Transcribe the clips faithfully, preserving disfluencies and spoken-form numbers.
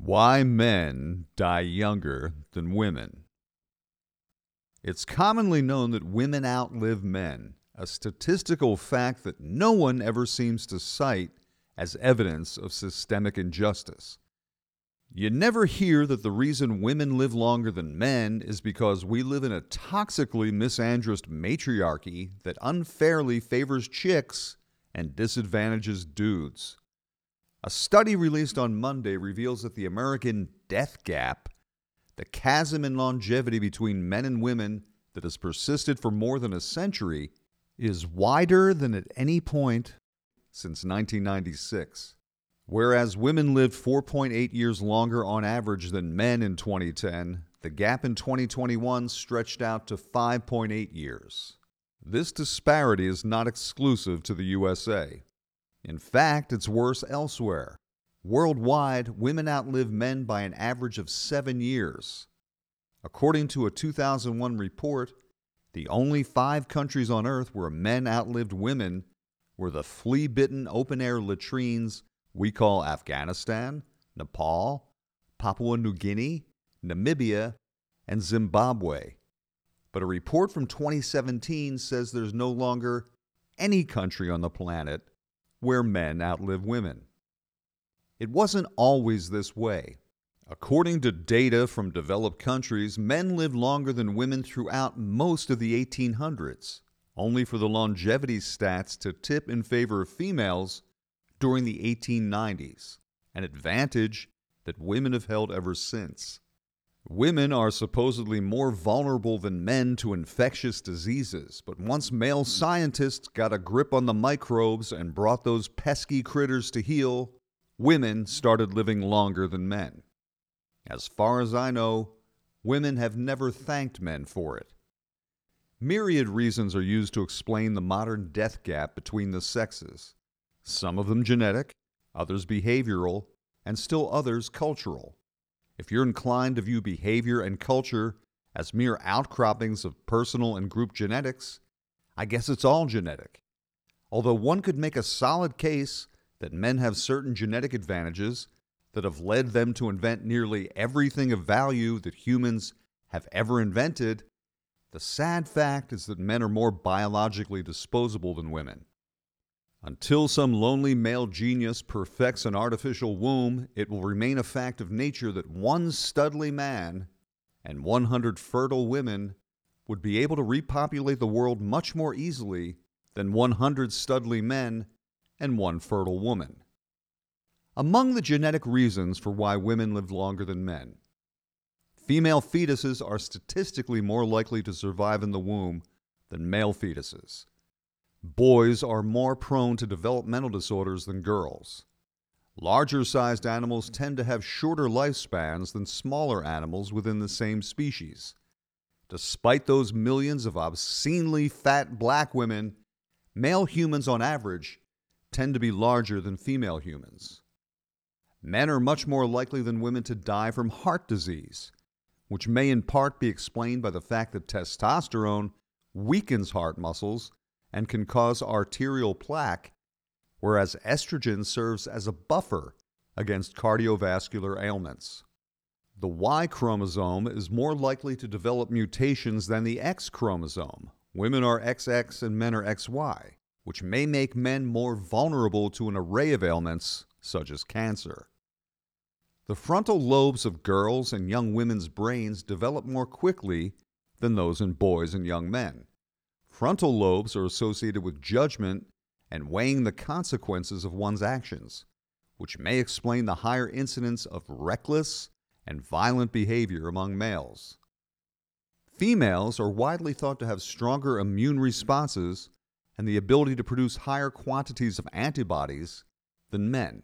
Why men die younger than women. It's commonly known that women outlive men, a statistical fact that no one ever seems to cite as evidence of systemic injustice. You never hear that the reason women live longer than men is because we live in a toxically misandrous matriarchy that unfairly favors chicks and disadvantages dudes. A study released on Monday reveals that the American death gap, the chasm in longevity between men and women that has persisted for more than a century, is wider than at any point since nineteen ninety-six. Whereas women lived four point eight years longer on average than men in twenty ten, the gap in twenty twenty-one stretched out to five point eight years. This disparity is not exclusive to the U S A. In fact, it's worse elsewhere. Worldwide, women outlive men by an average of seven years. According to a two thousand one report, the only five countries on Earth where men outlived women were the flea-bitten open-air latrines we call Afghanistan, Nepal, Papua New Guinea, Namibia, and Zimbabwe. But a report from twenty seventeen says there's no longer any country on the planet where men outlive women. It wasn't always this way. According to data from developed countries, men lived longer than women throughout most of the eighteen hundreds, only for the longevity stats to tip in favor of females during the eighteen nineties, an advantage that women have held ever since. Women are supposedly more vulnerable than men to infectious diseases, but once male scientists got a grip on the microbes and brought those pesky critters to heel, women started living longer than men. As far as I know, women have never thanked men for it. Myriad reasons are used to explain the modern death gap between the sexes. Some of them genetic, others behavioral, and still others cultural. If you're inclined to view behavior and culture as mere outcroppings of personal and group genetics, I guess it's all genetic. Although one could make a solid case that men have certain genetic advantages that have led them to invent nearly everything of value that humans have ever invented, the sad fact is that men are more biologically disposable than women. Until some lonely male genius perfects an artificial womb, it will remain a fact of nature that one studly man and one hundred fertile women would be able to repopulate the world much more easily than one hundred studly men and one fertile woman. Among the genetic reasons for why women live longer than men, female fetuses are statistically more likely to survive in the womb than male fetuses. Boys are more prone to developmental disorders than girls. Larger-sized animals tend to have shorter lifespans than smaller animals within the same species. Despite those millions of obscenely fat black women, male humans on average tend to be larger than female humans. Men are much more likely than women to die from heart disease, which may in part be explained by the fact that testosterone weakens heart muscles and can cause arterial plaque, whereas estrogen serves as a buffer against cardiovascular ailments. The Y chromosome is more likely to develop mutations than the X chromosome. Women are X X and men are X Y, which may make men more vulnerable to an array of ailments such as cancer. The frontal lobes of girls' and young women's brains develop more quickly than those in boys and young men. Frontal lobes are associated with judgment and weighing the consequences of one's actions, which may explain the higher incidence of reckless and violent behavior among males. Females are widely thought to have stronger immune responses and the ability to produce higher quantities of antibodies than men.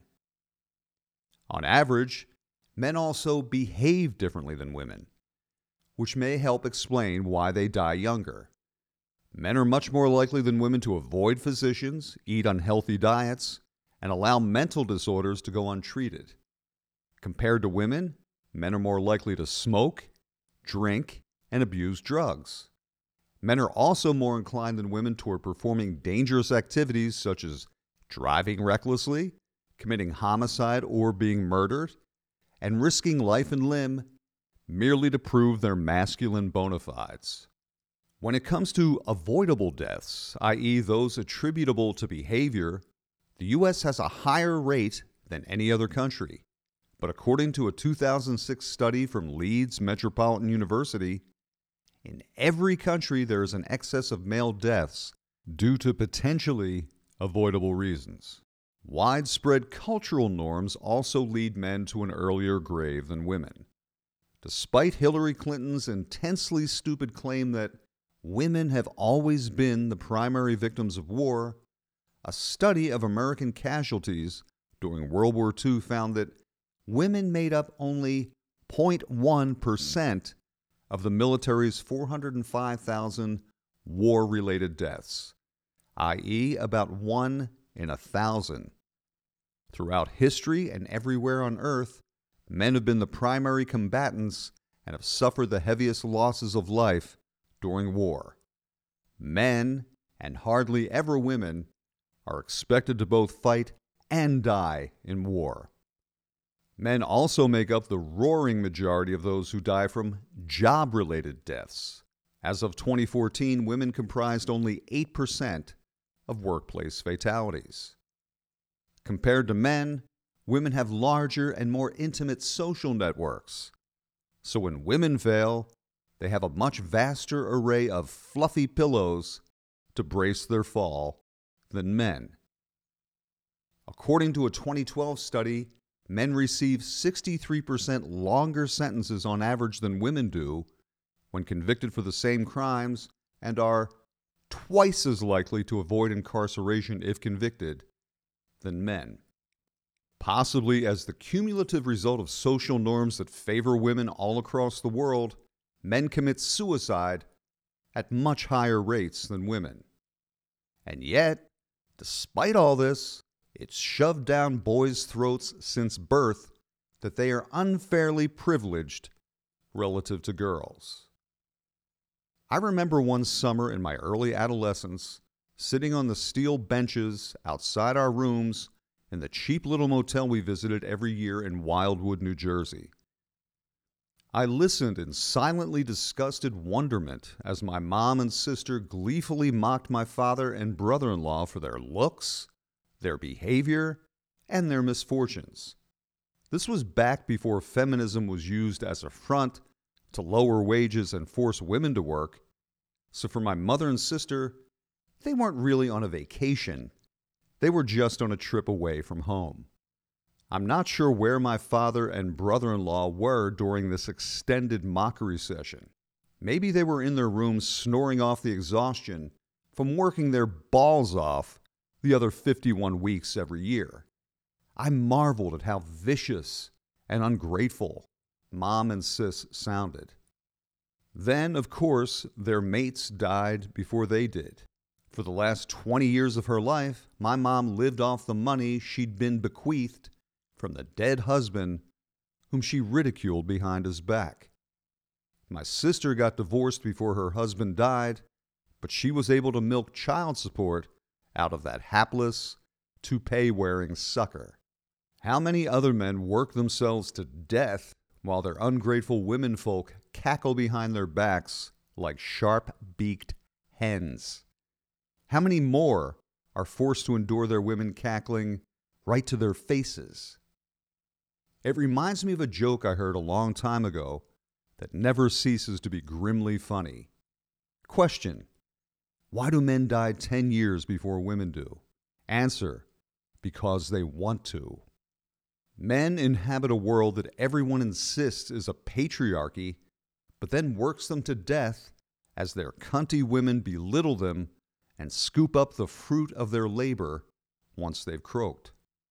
On average, men also behave differently than women, which may help explain why they die younger. Men are much more likely than women to avoid physicians, eat unhealthy diets, and allow mental disorders to go untreated. Compared to women, men are more likely to smoke, drink, and abuse drugs. Men are also more inclined than women toward performing dangerous activities such as driving recklessly, committing homicide, or being murdered, and risking life and limb merely to prove their masculine bona fides. When it comes to avoidable deaths, that is those attributable to behavior, the U S has a higher rate than any other country. But according to a two thousand six study from Leeds Metropolitan University, in every country there is an excess of male deaths due to potentially avoidable reasons. Widespread cultural norms also lead men to an earlier grave than women. Despite Hillary Clinton's intensely stupid claim that women have always been the primary victims of war, a study of American casualties during World War Two found that women made up only zero point one percent of the military's four hundred five thousand war-related deaths, that is about one in a thousand. Throughout history and everywhere on Earth, men have been the primary combatants and have suffered the heaviest losses of life during war. Men, and hardly ever women, are expected to both fight and die in war. Men also make up the roaring majority of those who die from job-related deaths. As of twenty fourteen, women comprised only eight percent of workplace fatalities. Compared to men, women have larger and more intimate social networks. So when women fail, they have a much vaster array of fluffy pillows to brace their fall than men. According to a twenty twelve study, men receive sixty-three percent longer sentences on average than women do when convicted for the same crimes and are twice as likely to avoid incarceration if convicted than men. Possibly as the cumulative result of social norms that favor women all across the world, men commit suicide at much higher rates than women. And yet, despite all this, it's shoved down boys' throats since birth that they are unfairly privileged relative to girls. I remember one summer in my early adolescence, sitting on the steel benches outside our rooms in the cheap little motel we visited every year in Wildwood, New Jersey. I listened in silently disgusted wonderment as my mom and sister gleefully mocked my father and brother-in-law for their looks, their behavior, and their misfortunes. This was back before feminism was used as a front to lower wages and force women to work. So for my mother and sister, they weren't really on a vacation. They were just on a trip away from home. I'm not sure where my father and brother-in-law were during this extended mockery session. Maybe they were in their rooms snoring off the exhaustion from working their balls off the other fifty-one weeks every year. I marveled at how vicious and ungrateful Mom and Sis sounded. Then, of course, their mates died before they did. For the last twenty years of her life, my mom lived off the money she'd been bequeathed from the dead husband whom she ridiculed behind his back. My sister got divorced before her husband died, but she was able to milk child support out of that hapless, toupee-wearing sucker. How many other men work themselves to death while their ungrateful womenfolk cackle behind their backs like sharp-beaked hens? How many more are forced to endure their women cackling right to their faces? It reminds me of a joke I heard a long time ago that never ceases to be grimly funny. Question: why do men die ten years before women do? Answer: because they want to. Men inhabit a world that everyone insists is a patriarchy, but then works them to death as their cunty women belittle them and scoop up the fruit of their labor once they've croaked.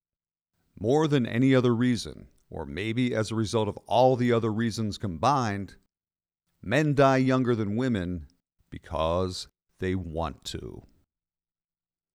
More than any other reason, or maybe as a result of all the other reasons combined, men die younger than women because they want to.